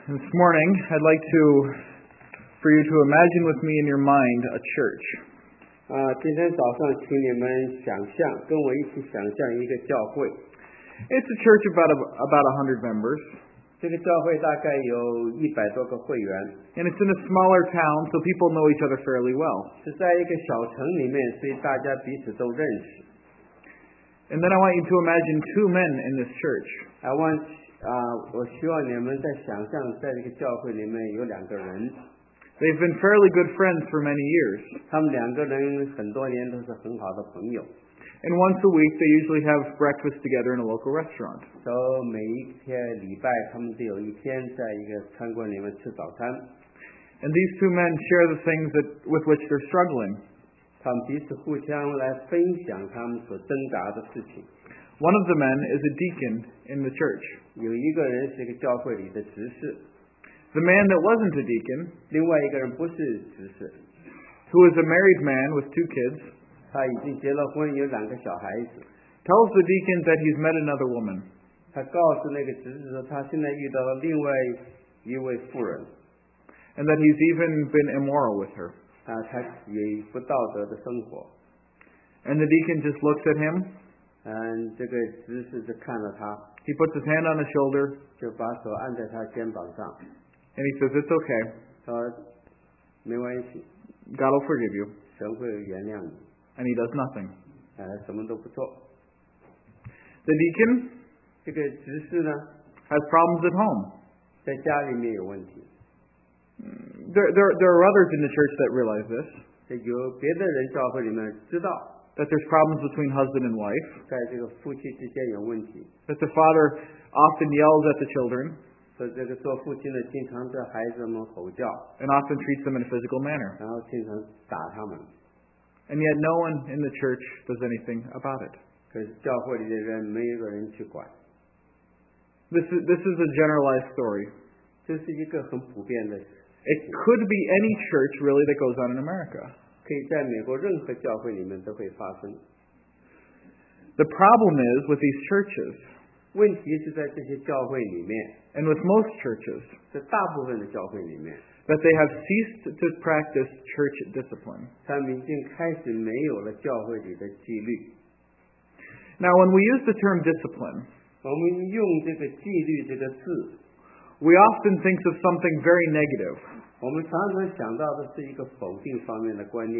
This morning, I'd like for you to imagine with me in your mind a church. 今天早上请你们跟我一起想象一个教会。 It's a church about 100 members. 这个教会大概有100多个会员。 And it's in a smaller town, so people know each other fairly well. 是在一个小城里面，所以大家彼此都认识。 And then I want you to imagine two men in this church. 我希望你们在想象，在这个教会里面有2个人。 They've been fairly good friends for many years. 他们2个人很多年都是很好的朋友。 And once a week, they usually have breakfast together in a local restaurant. 每一天礼拜，他们都有一天在一个餐馆里面吃早餐。 And these two men share the things with which they're struggling. 他们彼此互相来分享他们所挣扎的事情。 One of the men is a deacon in the church. 有一个人是一个教会里的执事。 The man that wasn't a deacon, 另外一个人不是执事 who is a married man with 2 kids, 他已经结了婚，有2个小孩子。 tells the deacon that he's met another woman. 他告诉那个执事说，他现在遇到了另外一位妇人。 And that he's even been immoral with her. 他有不道德的生活。 And the deacon just looks at him. 这个执事就看了他。 He puts his hand on his shoulder. 就把手按在他肩膀上。 And he says, "It's okay. 说没关系。 God will forgive you." 神会原谅你。 And he does nothing. 什么都不做。 The deacon, 这个执事呢 has problems at home. 在家里面有问题。 There are others in the church that realize this. 有别的人教会里面知道 that there's problems between husband and wife. 在这个夫妻之间有问题。 That the father often yells at the children. 说这个做父亲的经常对孩子们吼叫。 And often treats them in a physical manner. 然后经常打他们。 And yet no one in the church does anything about it. 可是教会里的人没有一个人去管。 This is a generalized story. 这是一个很普遍的。 It could be any church really that goes on in America. 可以在美国任何教会里面都会发生。 The problem is with these churches. 问题是在这些教会里面。 And with most churches. 在大部分的教会里面。 That they have ceased to practice church discipline. 他们已经开始没有了教会里的纪律。 Now, when we use the term discipline, 我们用这个纪律这个字 we often think of something very negative. 我们常常想到的是一个否定方面的观念。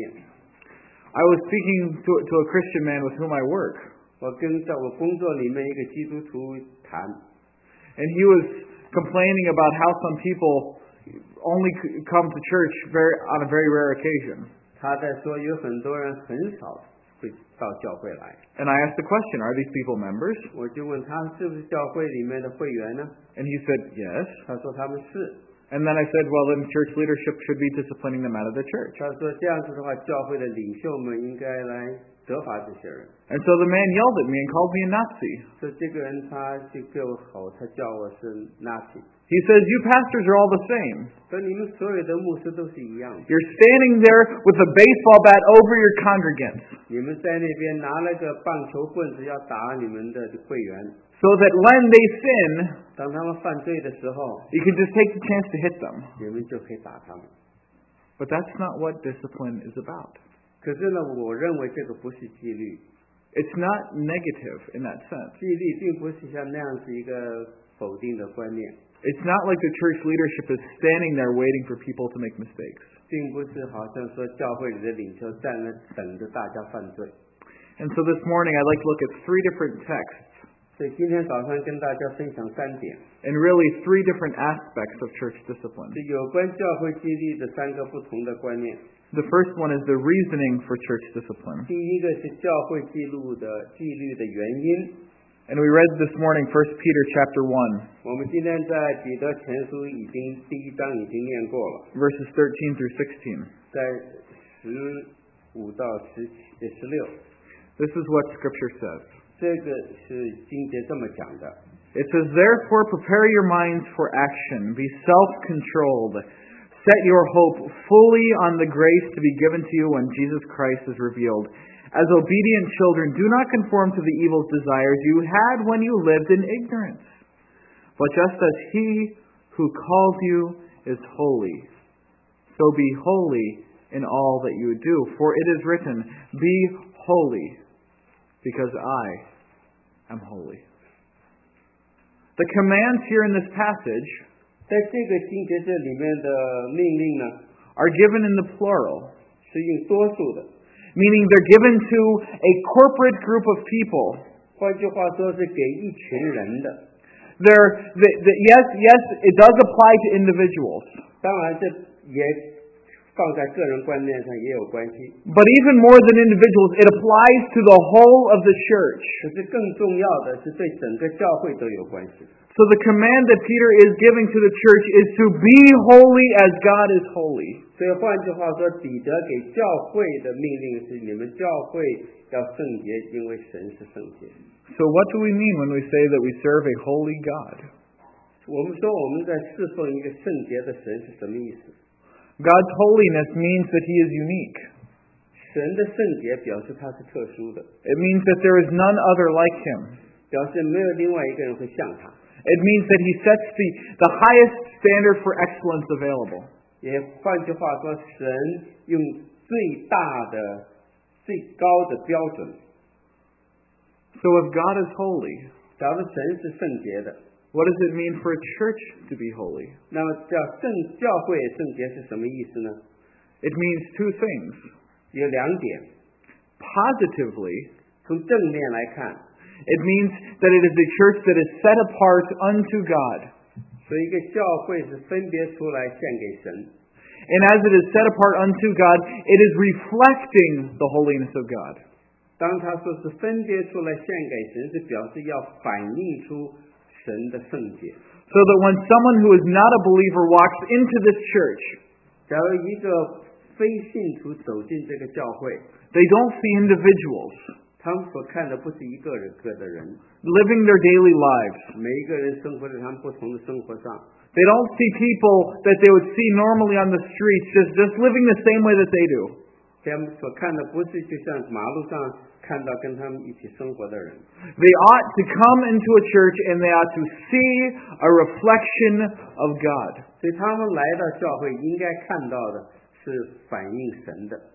I was speaking to a Christian man with whom I work. 我在我工作里面一个基督徒谈。 And he was complaining about how some people only come to church on a very rare occasion. 他在说有很多人很少会到教会来。 And I asked the question, are these people members? 我就问他是不是教会里面的会员呢？ And he said, yes. 他说他们是。 And then I said, well, then church leadership should be disciplining them out of the church. 他说这样子的话，教会的领袖们应该来责罚这些人。 And so the man yelled at me and called me a Nazi. 所以这个人他就对我吼，他叫我是 Nazi。 He says, you pastors are all the same. 说你们所有的牧师都是一样的。 You're standing there with a baseball bat over your congregants. 你们在那边拿了个棒球棍子要打你们的会员。 So that when they sin, 当他们犯罪的时候 you can just take the chance to hit them. 你们就可以打他们。 But that's not what discipline is about. 可是呢，我认为这个不是纪律。 It's not negative in that sense. 纪律并不是像那样子一个否定的观念。 It's not like the church leadership is standing there waiting for people to make mistakes. 并不是好像说教会里的领袖站那等着大家犯罪。 And so this morning I'd like to look at 3 different texts. 所以今天早上跟大家分享3点。 And really 3 different aspects of church discipline. 是有关教会纪律的3个不同的观念。 The first one is the reasoning for church discipline. 第一个是教会纪律的原因。 And we read this morning 1 Peter chapter 1. 我们今天在彼得前书第1章已经念过了。 Verses 13 through 16. 在15到16。 This is what Scripture says. 这个是经节这么讲的。 It says, therefore prepare your minds for action. Be self-controlled. Set your hope fully on the grace to be given to you when Jesus Christ is revealed. As obedient children, do not conform to the evil desires you had when you lived in ignorance. But just as He who calls you is holy. So be holy in all that you do. For it is written, Be holy, because I am holy. The commands here in this passage 在这个经节这里面的命令呢， are given in the plural, 是用多数的， meaning they're given to a corporate group of people. 换句话说是给一群人的。 Yes, it does apply to individuals. 当然，这也放在个人观念上也有关系。 But even more than individuals, it applies to the whole of the church. 可是更重要的是对整个教会都有关系。 So the command that Peter is giving to the church is to be holy as God is holy. 所以换句话说，彼得给教会的命令是：你们教会要圣洁，因为神是圣洁。 So what do we mean when we say that we serve a holy God? 我们说我们在侍奉一个圣洁的神是什么意思？ God's holiness means that He is unique. 神的圣洁表示他是特殊的， It means that there is none other like Him. 表示没有另外一个人会像他。 It means that He sets the highest standard for excellence available. 也换句话说，神用最大的、最高的标准。 So if God is holy, 假如神是圣洁的， what does it mean for a church to be holy? 那么教会圣洁是什么意思呢？ It means two things. 有两点。 Positively, 从正面来看， it means that it is a church that is set apart unto God. 所以一个教会是分别出来献给神。 And as it is set apart unto God, it is reflecting the holiness of God. 当他说是分别出来献给神，是表示要反映出神的圣洁。 So that when someone who is not a believer walks into this church, 假如一个非信徒走进这个教会， they don't see individuals 他们所看的不是一个的人， living their daily lives. 每一个人生活在他们不同的生活上。 They don't see people that they would see normally on the streets just living the same way that they do. 他们所看的不是就像马路上看到跟他们一起生活的人， They ought to come into a church and they ought to see a reflection of God. 所以他们来到教会应该看到的是反映神的。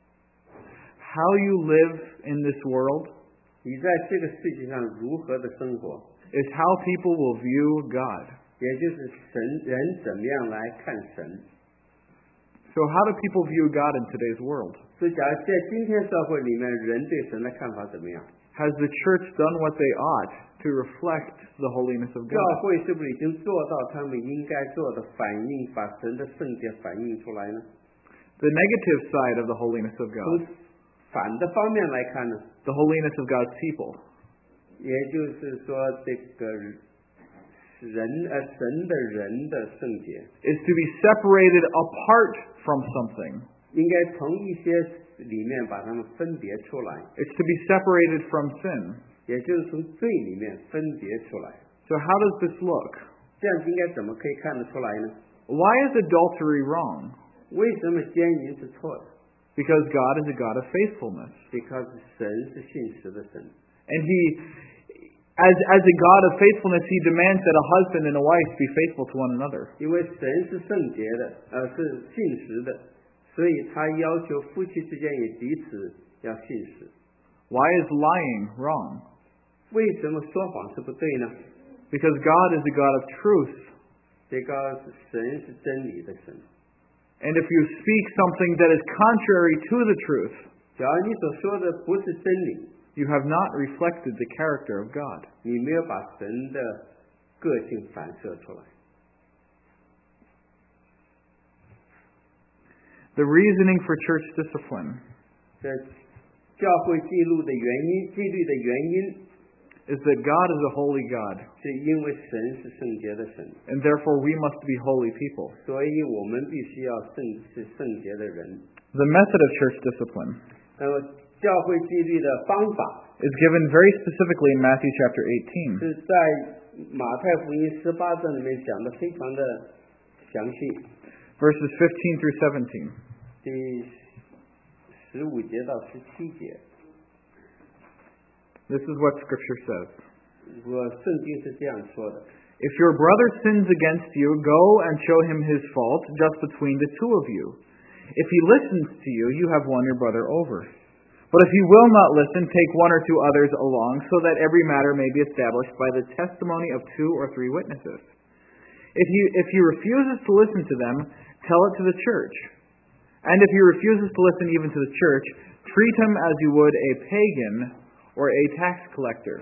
How you live in this world 你在这个世界上如何的生活， is how people will view God. 也就是人怎么样来看神。 So how do people view God in today's world? 所以假如在今天社会里面，人对神的看法怎么样？ Has the church done what they ought to reflect the holiness of 教 God? 会是不是已经做到他们应该做的把神的圣洁反映出来呢？ The negative side of the holiness of 从 God, 反的方面来看呢， the holiness of God's people, 也就是说这个神的圣洁， is to be separated apart from something. 应该从一些里面把它们分别出来， It's to be separated from sin. 也就是从罪里面分别出来。 So how does this look? 这样应该怎么可以看得出来呢？ Why is adultery wrong? 为什么奸淫是错的 Because God is a God of faithfulness. ？Because 神是信实的神， And He, as a God of faithfulness, He demands that a husband and a wife be faithful to one another. 因为神是圣洁的，是信实的，所以他要求夫妻之间也彼此要信实。 Why is lying wrong? 为什么说谎是不对呢 Because God is a God of truth. ？Because 神是真理的神。 And if you speak something that is contrary to the truth, 假如你所说的不是真理， you have not reflected the character of God. 你没有把神的个性反射出来。 The reasoning for church discipline 这教会纪律的原因 is that God is a holy God, 是因为神是圣洁的神， and therefore we must be holy people. 所以我们必须要是圣洁的人。 The method of church discipline 那么教会纪律的方法 is given very specifically in Matthew chapter 18. 是在马太福音18章里面讲的非常的详细， Verses 15 through 17. 第15节到17节。 This is what Scripture says. 圣经是这样说的： If your brother sins against you, go and show him his fault just between the two of you. If he listens to you, you have won your brother over. But if he will not listen, take one or two others along, so that every matter may be established by the testimony of 2 or 3 witnesses. If he refuses to listen to them, tell it to the church. And if he refuses to listen even to the church, treat him as you would a pagan or a tax collector.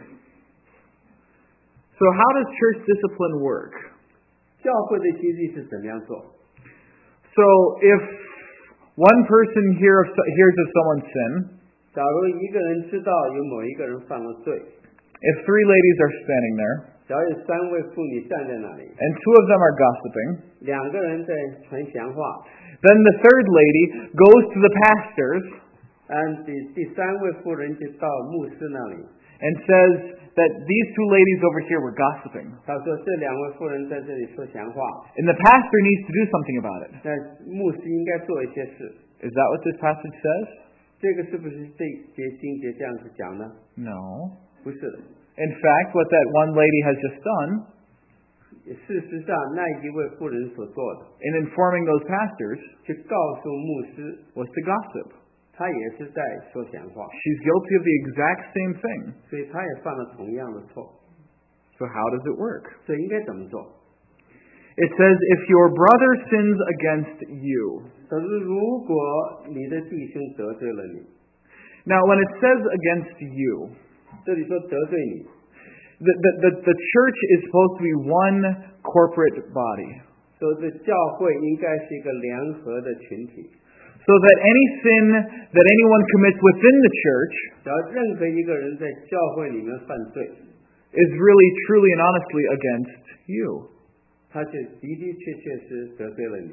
So how does church discipline work? 教会的纪律是怎么样做？ So if one person hears of someone's sin, 假如一个人知道有某一个人犯了罪， if 3 ladies are standing there, 假如有3位妇女站在那里， and 2 of them are gossiping, 2个人在传闲话， then the 3rd lady goes to the pastors 第3位妇人就到牧师那里， and says that these 2 ladies over here were gossiping. 他说这2位妇人在这里说闲话， And the pastor needs to do something about it. 那牧师应该做一些事。 Is that what this passage says? 这个是不是这节经节这样子讲呢？ No. 不是的。 In fact, what that one lady has just done 事实上，那一位妇人所做的， in informing those pastors 去告诉牧师， was to gossip. 他也是在说闲话， She's guilty of the exact same thing. 所以他也犯了同样的错。 So how does it work? 所以应该怎么做？ It says, if your brother sins against you. 可是如果你的弟兄得罪了你， Now, when it says against you, 这里说得罪你， the church is supposed to be one corporate body. 说这教会应该是一个联合的群体。 So that any sin that anyone commits within the church 只要任何一个人在教会里面犯罪， is really, truly, and honestly against you. 他就的的确确是得罪了你。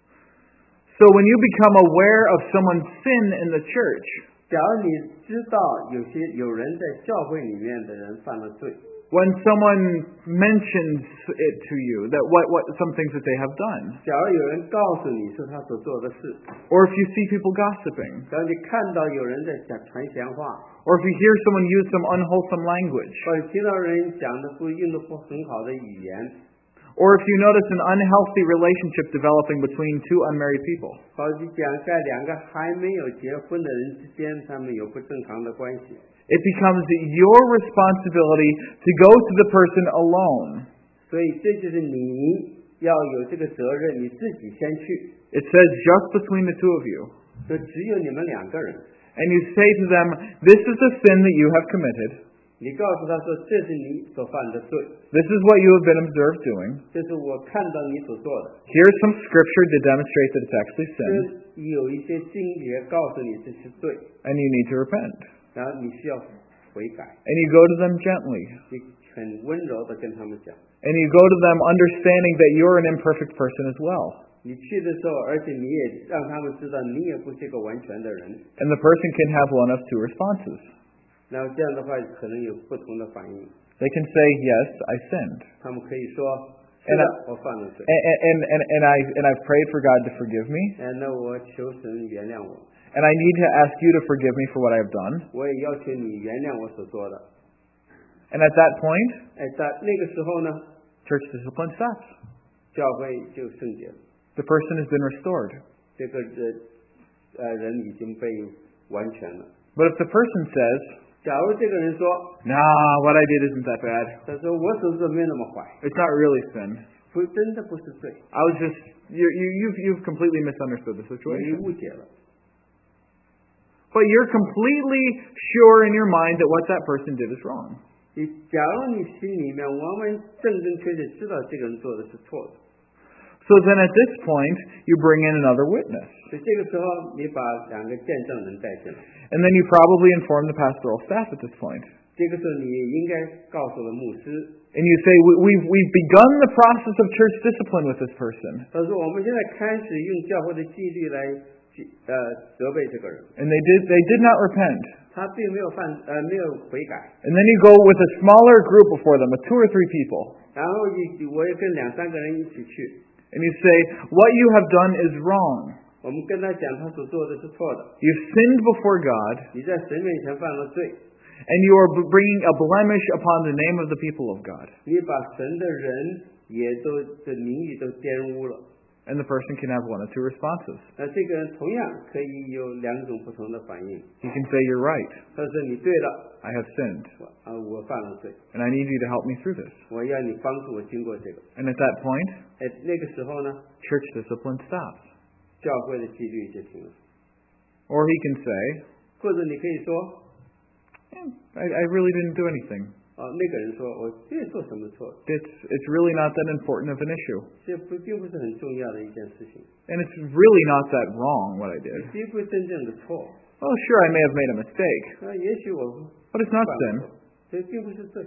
So when you become aware of someone's sin in the church, 假如你知道有人在教会里面的人犯了罪， when someone mentions it to you, that what some things that they have done, 假如有人告诉你说他所做的事， or if you see people gossiping, 假如你看到有人在传闲话， or if you hear someone use some unwholesome language, 或者听到人讲的用的不很好的语言， or if you notice an unhealthy relationship developing between 2 unmarried people, 或者讲在2个还没有结婚的人之间，他们有不正常的关系， it becomes your responsibility to go to the person alone. 所以这就是你要有这个责任，你自己先去， It says just between the 2 of you. 就只有你们2个人， And you say to them, this is the sin that you have committed. 你告诉他说这是你所犯的罪， This is what you have been observed doing. 这是我看到你所做的， Here's some scripture to demonstrate that it's actually sin, 这有一些经节告诉你这是罪， and you need to repent. 然后你需要悔改， And you go to them gently. 你很温柔的跟他们讲。 And you go to them understanding that you're an imperfect person as well. 你去的时候，而且你也让他们知道你也不是一个完全的人， And the person can have one of 2 responses. 然后这样的话可能有不同的反应。 They can say, yes, I sinned. 他们可以说：“是的，我犯了罪。 And I've prayed for God to forgive me. 那我求神原谅我， And I need to ask you to forgive me for what I have done. 我也要求你原谅我所做的。 And at that point, 在那个时候呢， church discipline stops. 教会就圣洁了， The person has been restored. 这个人已经被完全了。 But if the person says, 假如这个人说 nah, what I did isn't that bad. 他说我所做没有那么坏， It's not really sin. 真的不是罪， I was just, you've completely misunderstood the 你 situation. 误解了。 But you're completely sure in your mind that what that person did is wrong. 假如你心里面完完正确知道这个人做的是错的， So then at this point, you bring in another witness. 所以这个时候你把2个见证人带进来， And then you probably inform the pastoral staff at this point. 这个时候你应该告诉了牧师， And you say, we've begun the process of church discipline with this person. 他说我们现在开始用教会的纪律来责备这个人， And they did not repent. 他并没有没有悔改， And then you go with a smaller group before them, with 2 or 3 people. 然后我也跟2-3个人一起去， And you say, what you have done is wrong. 我们跟他讲他所做的是错的， You've sinned before God, 你在神面前犯了罪， And you are bringing a blemish upon the name of the people of God. 你把神的人也都的名誉都玷污了。 And the person can have one of two responses. 那这个人同样可以有两种不同的反应。 He can say, "You're right. 他说你对了， I have sinned. 我犯了罪， And I need you to help me through this." 我要你帮助我经过这个。 And at that point, 那个时候呢， church discipline stops. 教会的纪律就停了。 Or he can say, 或者你可以说， I really didn't do anything. 那个人说我这做什么错？ It's really not that important of an issue. 这并不是很重要的一件事情， And it's really not that wrong what I did. 并不是真正的错。 Oh, sure, I may have made a mistake, 也许我 but it's not 犯 sin. 了错，这并不是罪。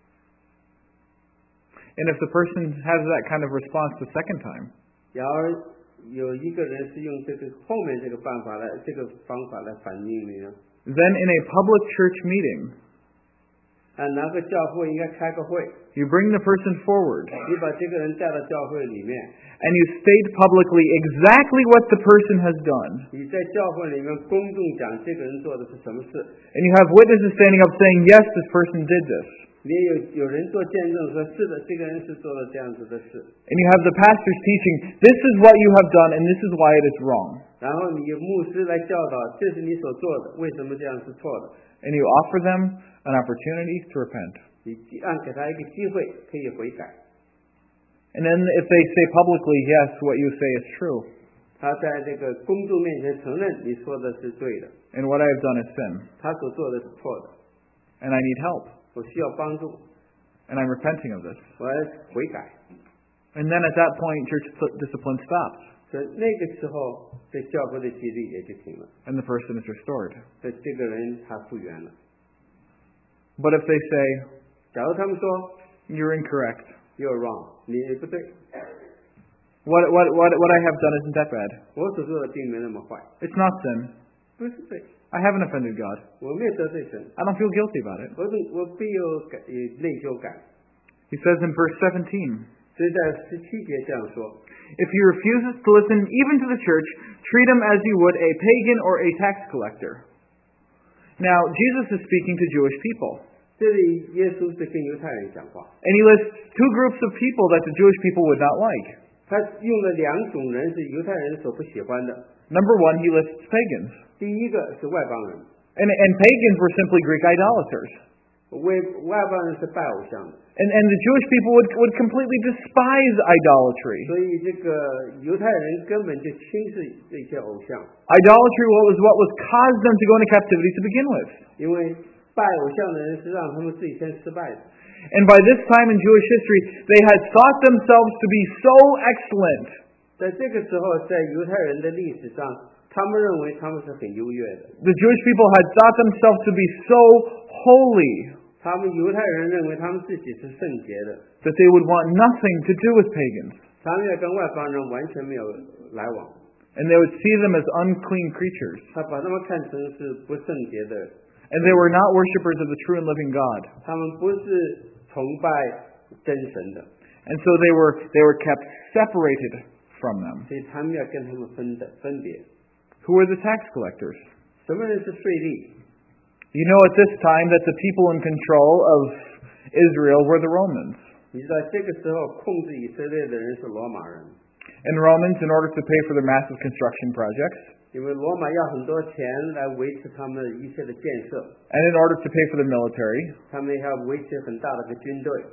And if the person has that kind of response the second time, 然而有一个人是用这个后面这个方法来反映你呢？ then in a public church meeting, 哪个教会应该开个会， you bring the person forward 你把这个人带到教会里面， and you state publicly exactly what the person has done. 你在教会里面公众讲这个人做的是什么事， And you have witnesses standing up saying, "Yes, this person did this." 你也有人做见证说，是的，这个人是做了这样子的事。 And you have the pastors teaching, "This is what you have done and this is why it is wrong." 然后你有牧师来教导，这是你所做的，为什么这样是错的？ And you offer them an opportunity to repent. 你给他一个机会可以悔改。 And then if they say publicly, "Yes, what you say is true," 他在这个公众面前承认你说的是对的， and what I have done is sin, 他所做的是错的， and I need help, 我需要帮助， and I'm repenting of this. 我要悔改。 And then at that point, church discipline stops, 所以那个时候，这教会的纪律也就停了， and the person is restored. 所以这个人他复原了。 But if they say, 假如他们说 "You're incorrect. You're wrong， 你不对， What I have done isn't that bad. 我所做的并没那么坏， It's not sin. 不是罪， I haven't offended God. 我没有得罪神， I don't feel guilty about it." 我必有内疚感。 He says in verse 17, 所以在17节这样说， "If he refuses to listen even to the church, treat him as you would a pagan or a tax collector." Now, Jesus is speaking to Jewish people. 这里耶稣是跟犹太人讲话， And he lists two groups of people that the Jewish people would not like. 他用了两种人是犹太人所不喜欢的。 Number one, he lists pagans. 第一个是外邦人， And pagans were simply Greek idolaters. 外邦人是拜偶像的， And the Jewish people would completely despise idolatry. 所以这个犹太人根本就轻视这些偶像， Idolatry was what was caused them to go into captivity to begin with. 因为拜偶像的人是让他们自己先失败的。 And by this time in Jewish history, they had thought themselves to be so excellent. 在这个时候，在犹太人的历史上，他们认为他们是很优越的， The Jewish people had thought themselves to be so holy 他们犹太人认为他们自己是圣洁的， that they would want nothing to do with pagans. 他们要跟外邦人完全没有来往， And they would see them as unclean creatures. 他把他们看成是不圣洁的， And they were not worshippers of the true and living God. 他们不是崇拜真神的， And so they were kept separated from them. 所以他们要跟他们分别。 Who were the tax collectors? 什么人是税吏？ You know at this time that the people in control of Israel were the Romans. 你知道这个时候控制以色列的人是罗马人， And Romans, in order to pay for their massive construction projects, 因为罗马要很多钱来维持他们一切的建设， and in order to pay for the military, 他们要维持很大的个军队，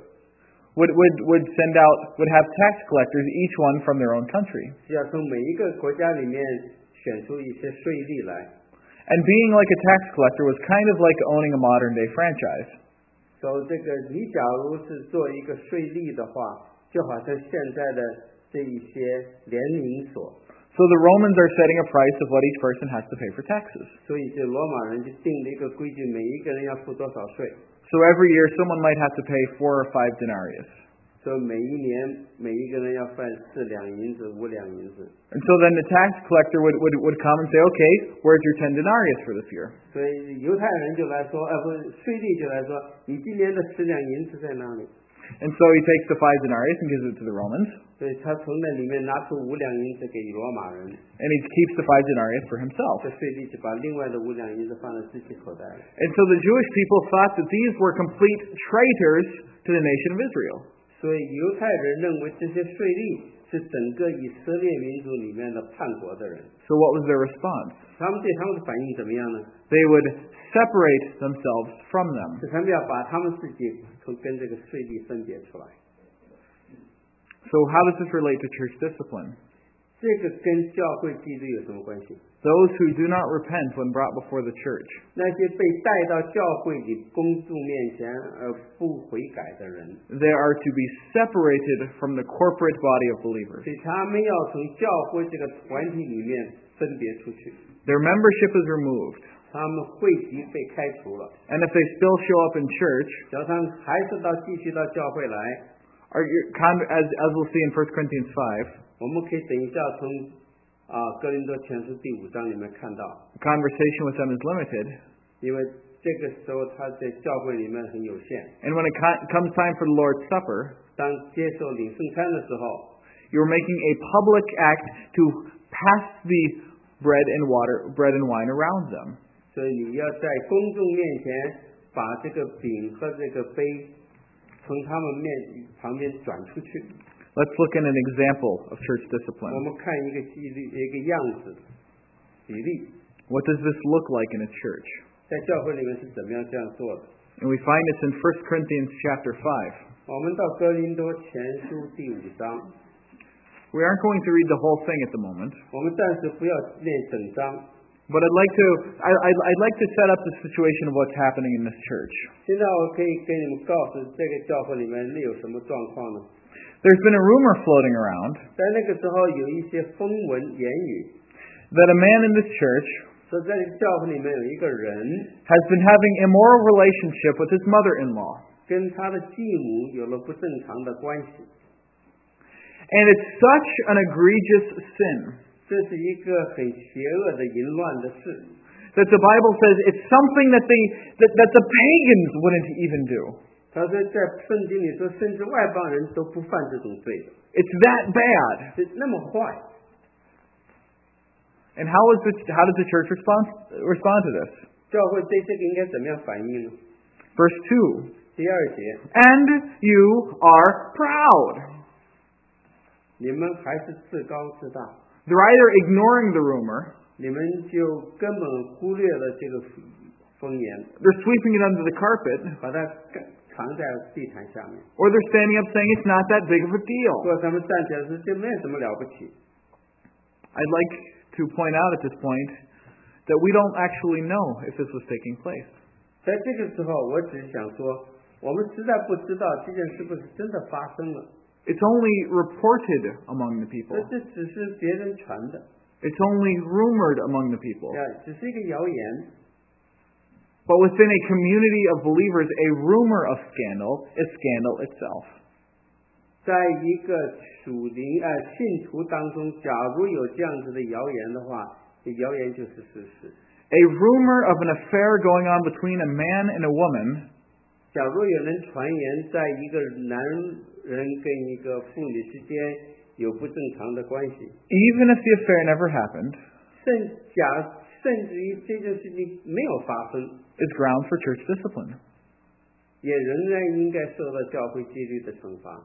would have tax collectors, each one from their own country. 是要从每一个国家里面选出一些税吏来。 And being like a tax collector was kind of like owning a modern day franchise. 所以这个你假如是做一个税吏的话，就好像现在的这一些联营所， So the Romans are setting a price of what each person has to pay for taxes. 所以这罗马人就定了一个规矩，每一个人要付多少税。 So every year someone might have to pay 4 or 5 denarius. 所以每一年每一个人要犯4两银子、5两银子。 And so then the tax collector would come and say, "Okay, where's your 10 denarius for this year?" 所以犹太人就来说，不，税吏就来说，你今年的10两银子在哪里？ And so he takes the 5 denarii and gives it to the Romans. 所以他从那里面拿出5两银子给罗马人， And he keeps the 5 denarii for himself. 这税吏就把另外的5两银子放在自己口袋里。 And so the Jewish people thought that these were complete traitors to the nation of Israel. 所以犹太人认为这些税吏是整个以色列民族里面的叛国的人。 So what was their response? 他们对他们的反应怎么样呢？ They would separate themselves from them. 是他们要把他们自己跟这个税吏分别出来。 So how does this relate to church discipline? 这个跟教会纪律有什么关系？ Those who do not repent when brought before the church. 那些被带到教会里公众面前而不悔改的人， They are to be separated from the corporate body of believers. 所以他们要从教会这个团体里面分别出去， Their membership is removed. 他们会籍被开除了， And if they still show up in church, 只要他们还是继续到教会来， as we'll see in 1 Corinthians 5, 我们可以等一下从哥林多前书第5章里面看到， conversation with them is limited. 因为这个时候他在教会里面很有限。 And when it comes time for the Lord's Supper, 当接受领圣餐的时候， you're making a public act to pass the bread and wine around them. 所以你要在公众面前把这个饼和这个杯从他们旁边转出去。 Let's look at an example of church 我 discipline. 们看一个纪律，一个样子比例， What does this look like in a church? 在教会里面是怎么样这样做的？ And we find this in 1 Corinthians chapter 5. 我们到哥林多前书第5章， We aren't going to read the whole thing at the moment, 我们暂时不要念整章。 but I'd like to set up the situation of what's happening in this church. 现在我可以给你们告诉这个教会里面有什么状况呢？ There's been a rumor floating around 在那个时候有一些风闻言语， that a man in this church 说在这个教会里面有一个人 has been having immoral relationship with his mother-in-law. 跟他的继母有了不正常的关系。 And it's such an egregious sin 这是一个很邪恶的淫乱的事， that the Bible says it's something that the pagans wouldn't even do. 他说在圣经里说，甚至外邦人都不犯这种罪的， It's that bad. 是那么坏。 And how does the church respond to this? 教会对这个应该怎么样反应呢？ Verse 2. 第2节， And you are proud. 你们还是自高自大， They're either ignoring the rumor, 你们就根本忽略了这个风言， they're sweeping it under the carpet, 把它藏在地毯下面， or they're standing up saying it's not that big of a deal. 或者他们站起来说这没有什么了不起。 I'd like to point out at this point that we don't actually know if this was taking place. 在这个时候，我只是想说，我们实在不知道这件事不是真的发生了， It's only reported among the people. 这只是别人传的， It's only rumored among the people. 只是一个谣言。 But within a community of believers, a rumor of scandal is scandal itself. 在一个属灵信徒当中，假如有这样子的谣言的话，这谣言就是事实。 A rumor of an affair going on between a man and a woman 假如有人传言，在一个男人跟一个妇女之间有不正常的关系， even if the affair never happened, 甚至于这件事情没有发生， is ground for church discipline. 也仍然应该受到教会纪律的惩罚。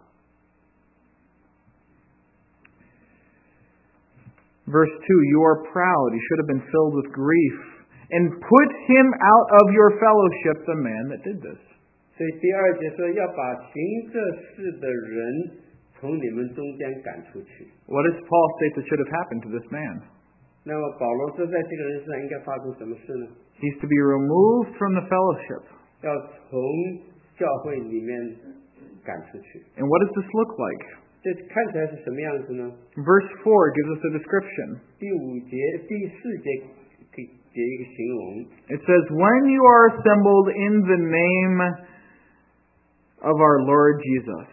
Verse 2, you are proud, you should have been filled with grief, and put him out of your fellowship, the man that did this. 所以第2节说要把行这事的人从你们中间赶出去。 What does Paul state that should have happened to this man? 那么保罗说，在这个人身上应该发生什么事呢？ He's to be removed from the fellowship. 要从教会里面赶出去。 And what does this look like? 这看起来是什么样子呢？ Verse 4 gives us a description. 第4节给一个形容。 It says, when you are assembled in the name of our Lord Jesus.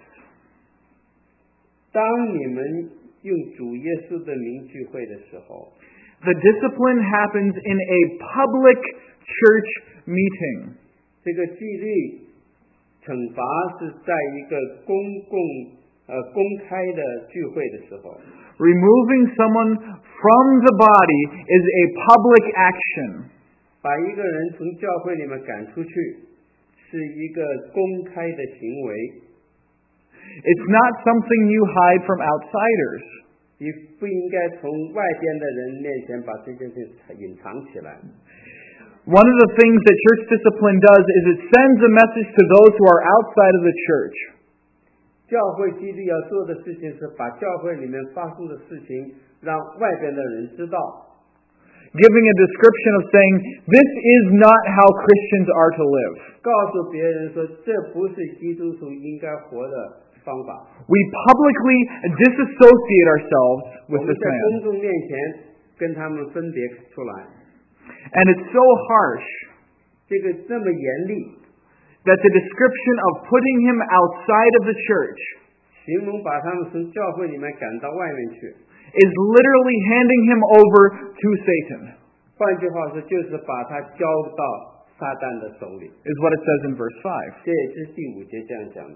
当你们用主耶稣的名聚会的时候， The discipline happens in a public church meeting. 这个纪律惩罚是在一个公开的聚会的时候。 Removing someone from the body is a public action. 把一个人从教会里面赶出去，是一个公开的行为。 It's not something you hide from outsiders. 你不应该从外边的人面前把这件事隐藏起来。 One of the things that church discipline does is it sends a message to those who are outside of the church. 教会纪律要做的事情是把教会里面发生的事情让外边的人知道。 Giving a description of saying, this is not how Christians are to live. 告诉别人说，这不是基督徒应该活的方法。 We publicly disassociate ourselves with 我们 this 在 man. 公众面前跟他们分别出来。 And it's so harsh 这个这么严厉， that the description of putting him outside of the church 形容把他们从教会里面赶到外面去， is literally handing him over to Satan, 换句话说，就是把他交到撒旦的手里。 is what it says in verse 5. 这也是第5节这样讲的。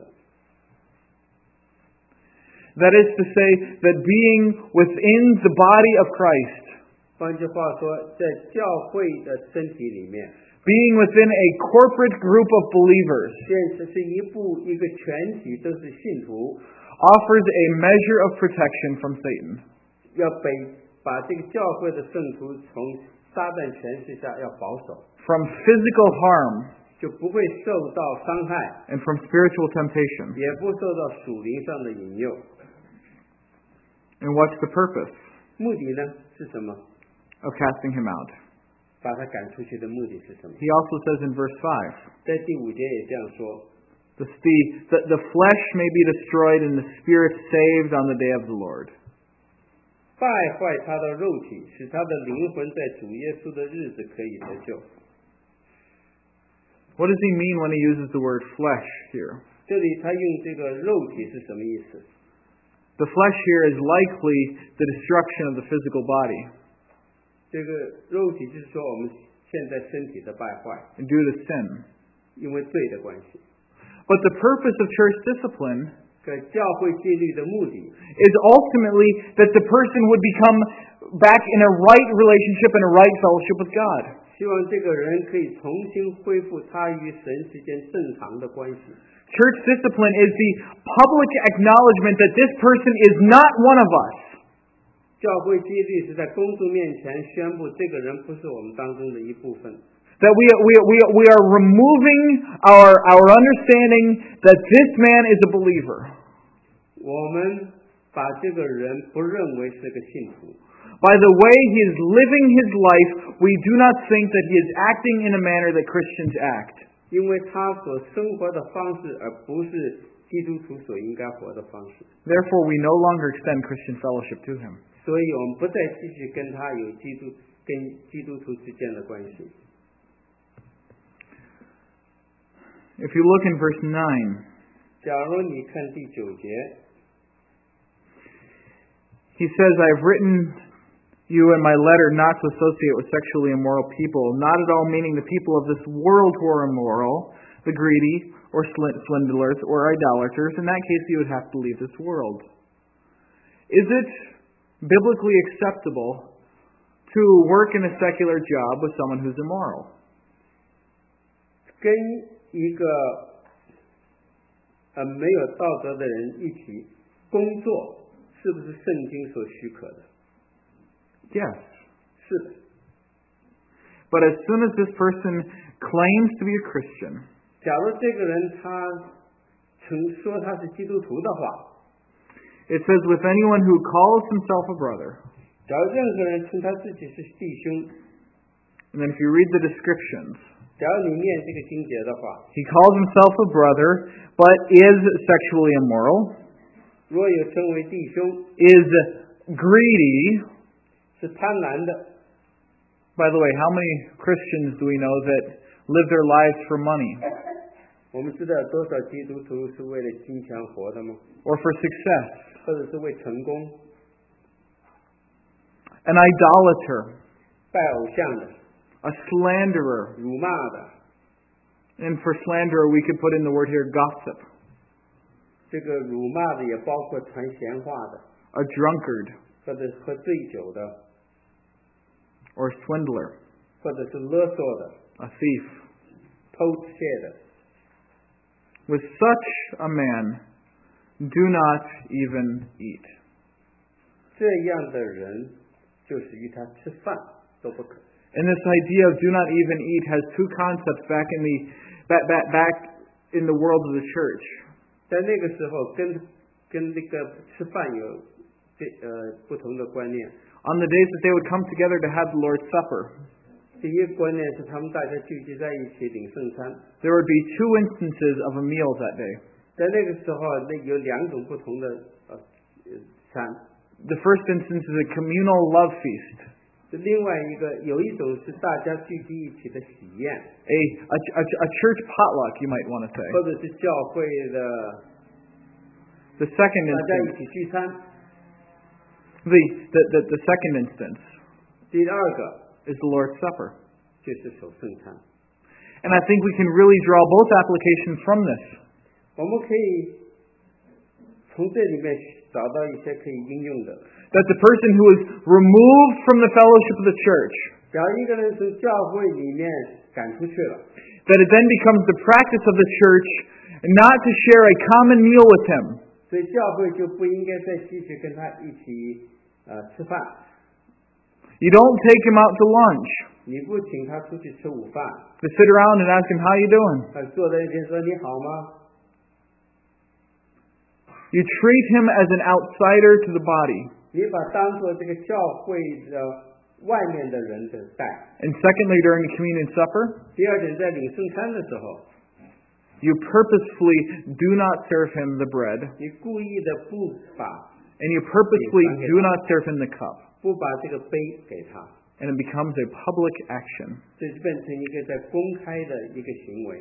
That is to say, that being within the body of Christ, 换句话说，在教会的身体里面， being within a corporate group of believers, 这是一个全体都是信徒， offers a measure of protection from Satan. 要把这个教会的圣徒从撒旦权势下要保守， From physical harm 就不会受到伤害， and from spiritual temptation. 也不受到属灵上的引诱。 And what's the purpose 目的呢是什么？ of casting him out? 把他赶出去的目的是什么？ He also says in verse 5, 在第5节也这样说， the flesh may be destroyed and the spirit saved on the day of the Lord. 败坏他的肉体，使他的灵魂在主耶稣的日子可以得救。 What does he mean when he uses the word flesh here? 这里他用这个肉体是什么意思？ The flesh here is likely the destruction of the physical body 这个肉体就是说我们现在身体的败坏， due to sin. 因为罪的关系。 But the purpose of church discipline 可教会纪律的目的 is ultimately that the person would become back in a right relationship and a right fellowship with God. 希望这个人可以重新恢复他与神之间正常的关系。 Church discipline is the public acknowledgement that this person is not one of us. 教会纪律是在公众面前宣布这个人不是我们当中的一部分。 That we are removing our understanding that this man is a believer. 我们把这个人不认为是个信徒。 By the way he is living his life, we do not think that he is acting in a manner that Christians act. 因为他所生活的方式，而不是基督徒所应该活的方式。 Therefore, we no longer extend Christian fellowship to him. 所以我们不再继续跟他有跟基督徒之间的关系。 If you look in verse 9, 假如你看第9节， he says, I have written you in my letter not to associate with sexually immoral people, not at all meaning the people of this world who are immoral, the greedy, or swindlers, or idolaters. In that case, you would have to leave this world. Is it biblically acceptable to work in a secular job with someone who's immoral? 跟一个没有道德的人一起工作，是不是圣经所许可的？ Yes. 是的。 But as soon as this person claims to be a Christian, 假如这个人他说他是基督徒的话， it says, with anyone who calls himself a brother. 假如任何人称他自己是弟兄， And then if you read the descriptions, 假如你念这个经节的话， he calls himself a brother, but is sexually immoral, 若有称为弟兄， is greedy. 是贪婪的。 By the way, how many Christians do we know that live their lives for money 我们知道多少基督徒是为了金钱活的吗？ or for success? 或者是为成功？ An idolater, 拜偶像的、 a slanderer, 辱骂的、 And for slanderer, we could put in the word here gossip, 这个辱骂的也包括传闲话的， a drunkard, 或者是喝醉酒的， or swindler, 或者是勒索的、 a thief. 偷窃的。 With such a man, do not even eat. 这样的人，就是与他吃饭都不可。 And this idea of do not even eat has two concepts back in the world of the church. 在那个时候跟那个吃饭有不同的观念。 On the days that they would come together to have the Lord's Supper, 第一个观念是他们大家聚集在一起领圣餐。 there would be two instances of a meal that day. 在那个时候，那有两种不同的餐。 The first instance is a communal love feast, 另外一个有一种是大家聚集一起的喜宴， a church potluck, you might want to say. 或者是教会的 The second 大家一 instance, 起聚餐。 the second instance 第二个 is the Lord's Supper. 就是守圣餐。 And I think we can really draw both applications from this. 我们可以从这里面找到一些可以应用的。 That the person who is removed from the fellowship of the church, 假如一个人从教会里面赶出去了， that it then becomes the practice of the church not to share a common meal with him. 所以教会就不应该再继续跟他一起吃饭。 You don't take him out to lunch, 你不请他出去吃午饭， to sit around and ask him, how you doing? 他坐在一边说你好吗？ You treat him as an outsider to the body. 你把当做这个教会的外面的人的待。 And secondly, during the communion supper, 第二点，在领圣餐的时候， you purposefully do not serve him the bread, 你故意的不把 and you purposefully do not serve him the cup. 不把这个杯给他， And it becomes a public action. 这就变成一个在公开的一个行为。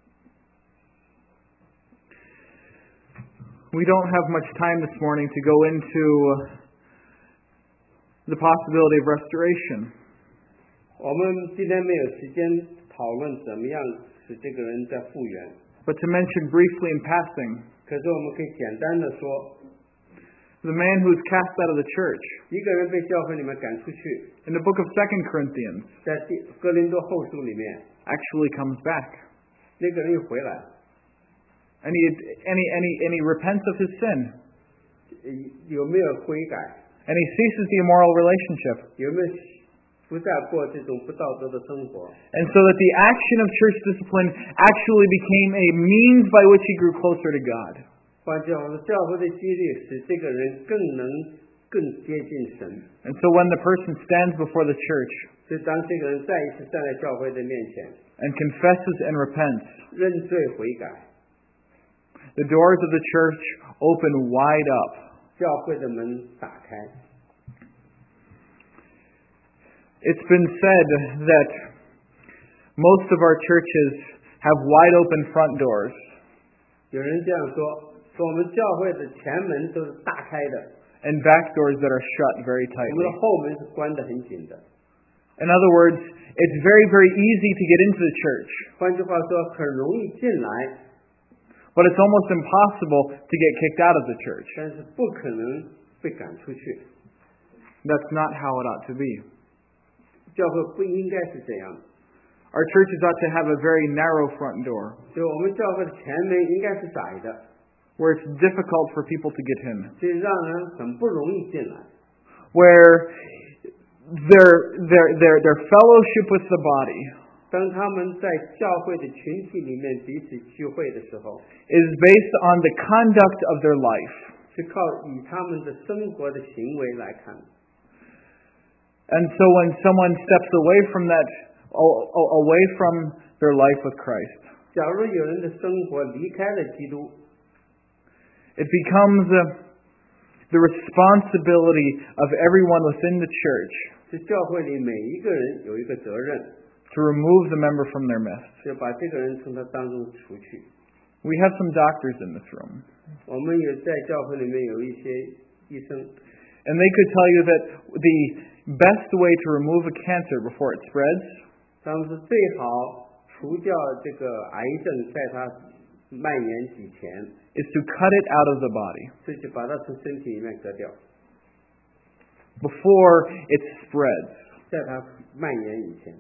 We don't have much time this morning to go into the possibility of restoration. 我们今天没有时间讨论怎么样使这个人再复原， But to mention briefly in passing, 可是我们可以简单的说， the man who is cast out of the church, 一个人被教会里面赶出去， in the book of 2 Corinthians, 在哥林多后书里面， actually comes back. 那个人又回来， And he repents of his sin. 有没有悔改？ And he ceases the immoral relationship. 有没有不再过这种不道德的生活？ And so that the action of church discipline actually became a means by which he grew closer to God. 换句话说，教会的激励使这个人更接近神。 And so when the person stands before the church 所以当这个人再一次站在教会的面前， and confesses and repents, 认罪悔改， the doors of the church open wide up. 教会的门打开。 It's been said that most of our churches have wide open front doors 有人这样说我们教会的前门都是大开的， and back doors that are shut very 我们的 tightly. 后门是关得很紧的。 In other words, it's very, very easy to get into the church, 换句话说，很容易进来， but it's almost impossible to get kicked out of the church. 但是不可能被赶出去。 That's not how it ought to be. 教会不应该是这样， Our churches ought to have a very narrow front door 所以我们教会的前门应该是窄的， where it's difficult for people to get in, 所以让人很不容易进来。 where their fellowship with the body 当他们在教会的群体里面彼此聚会的时候， is based on the conduct of their life. 是靠以他们的生活的行为来看。 And so when someone steps away from that, away from their life with Christ, 假如有人的生活离开了基督， it becomes the responsibility of everyone within the church 是教会里每一个人有一个责任， to remove the member from their midst. 就把这个人从他当中除去。 We have some doctors in this room, 我们有在教会里面有一些医生， and they could tell you that the best way to remove a cancer before it spreads 他们是最好除除掉这个癌症在它蔓延以前， is to cut it out of the body 这就把它从身体里面割掉， before it spreads. 在它蔓延以前。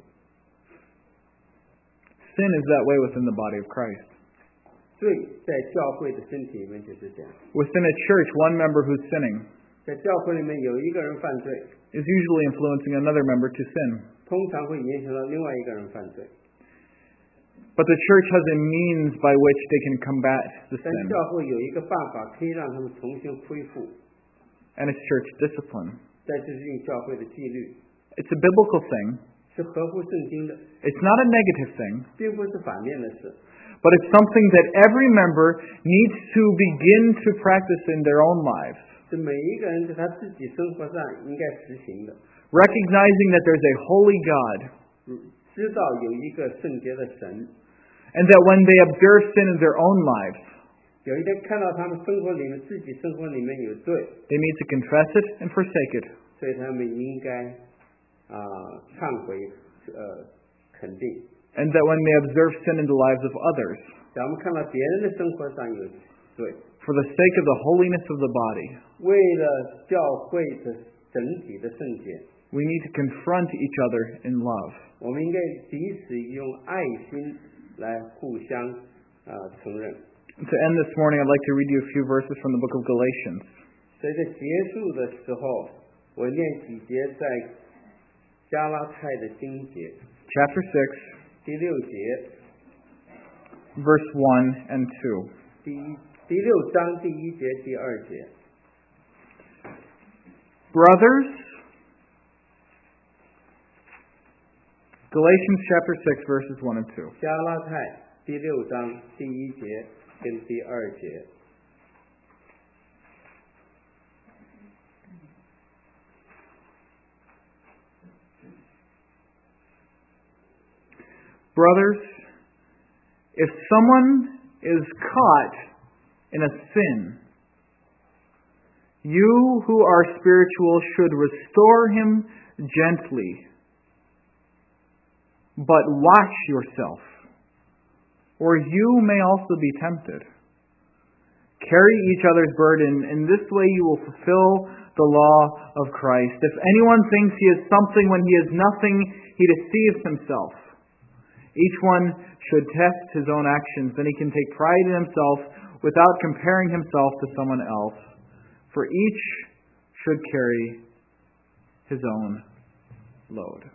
Sin is that way within the body of Christ. 罪在教会的身体里面就是这样， Within a church, one member who's sinning 在教会里面有一个人犯罪， is usually influencing another member to sin. 通常会影响到另外一个人犯罪。 But the church has a means by which they can combat the 但 sin, 教会有一个办法可以让他们重新恢复， and it's church discipline. 在这是用教会的纪律， It's a biblical thing. 是合乎圣经的， It's not a negative thing, 并不是反面的事。 but it's something that every member needs to begin to practice in their own lives, 是每一个人在他自己生活上应该实行的， recognizing that there's a holy God, 知道有一个圣洁的神， and that when they observe sin in their own lives, 有一天看到他们生活里面自己生活里面有罪， they need to confess it and forsake it, 所以他们应该忏悔肯定。 and that when they observe sin in the lives of others, 咱们看到别人的生活上有罪， for the sake of the holiness of the body, 为了教会的整体的圣洁， we need to confront each other in love. 我们应该彼此用爱心来互相承认。 To end this morning, I'd like to read you a few verses from the book of Galatians. 所以在结束的时候，我念几节在加拉太的经节 Chapter 6, 第6节， verse 1 and 2. 第6章第1节、第2节。 Brothers, Galatians chapter 6, verses 1 and 2. 加拉太第6章第1节跟第2节。 Brothers, if someone is caught in a sin, you who are spiritual should restore him gently. But watch yourself, or you may also be tempted. Carry each other's burden. In this way you will fulfill the law of Christ. If anyone thinks he is something when he is nothing, he deceives himself. Each one should test his own actions, then he can take pride in himself without comparing himself to someone else. For each should carry his own load.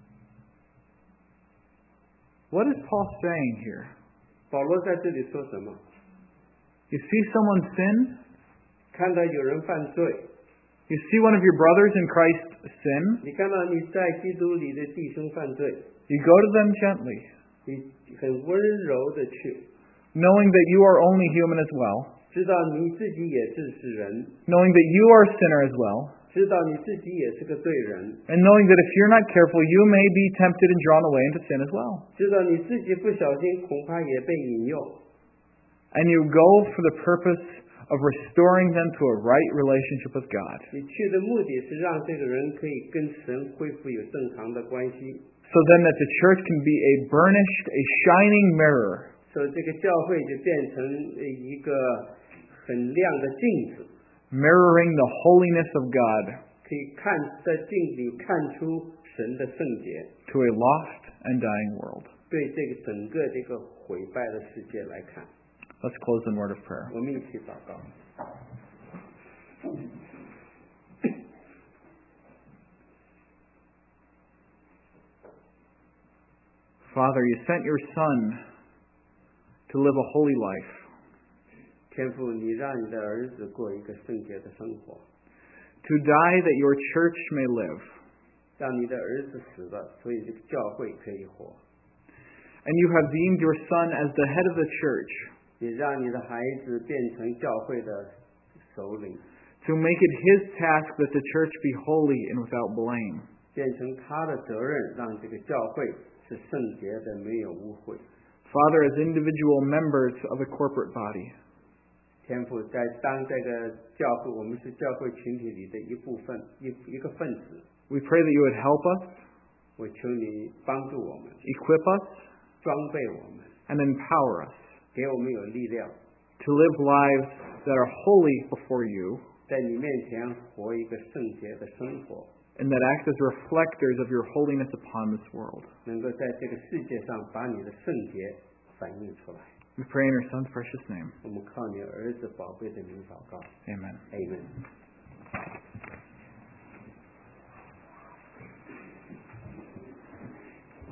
What is Paul saying here? 保罗在这里说什么？ You see someone sin? 看到有人犯罪， You see one of your brothers in Christ sin? 你看到你在基督里的弟兄犯罪， You go to them gently, 你很温柔的去， knowing that you are only human as well, 知道你自己也是人， knowing that you are a sinner as well, 知道你自己也是个罪人， and knowing that if you're not careful, you may be tempted and drawn away into sin as well. 知道你自己不小心恐怕也被引诱， And you go for the purpose of restoring them to a right relationship with God, 你去的目的是让这个人可以跟神恢复有正常的关系， so then that the church can be a burnished, a shining mirror, 所以这个教会就变成一个很亮的镜子， mirroring the holiness of God 可以看在镜子里看出神的圣洁， to a lost and dying world. 对这个整个这个毁败的世界来看。 Let's close in word of prayer. 我们一起祷告。 Father, you sent your Son to live a holy life, 天父，你让你的儿子过一个圣洁的生活， to die that your church may live. 让你的儿子死了，所以这个教会可以活。 And you have deemed your Son as the head of the church, 也让你的孩子变成教会的首领， to make it his task that the church be holy and without blame. 变成他的责任，让这个教会是圣洁的，没有污秽。 Father, as individual members of a corporate body, 天父，当这个教会，我们是教会群体里的一部分，一个分子。 we pray that you would help us, 我求你帮助我们， equip us, 装备我们， and empower us 给我们有力量， to live lives that are holy before you 在你面前活一个圣洁的生活， and that act as reflectors of your holiness upon this world. 能够在这个世界上把你的圣洁反映出来。 We pray in your Son's precious name. 我们靠你儿子宝贝的名祷告 Amen. ，Amen。